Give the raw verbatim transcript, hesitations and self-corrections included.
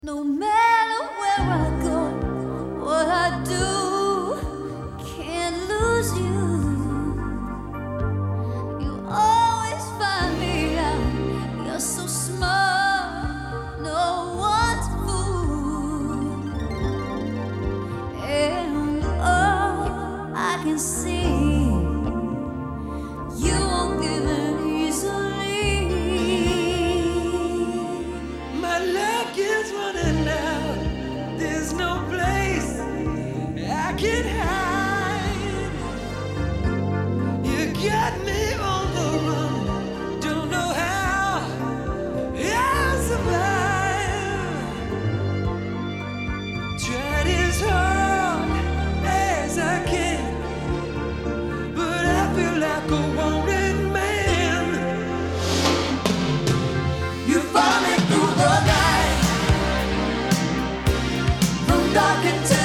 No matter where I go, what I do, can't lose you. You always find me out. You're so smart, no one's fool. And oh, I can see you won't give in easily. My luck is running out. There's no place I can hide. You got me on the run. Don't know how I'll survive. Tried as hard as I can, but I feel like a wanted man. You follow me through the night, from dark into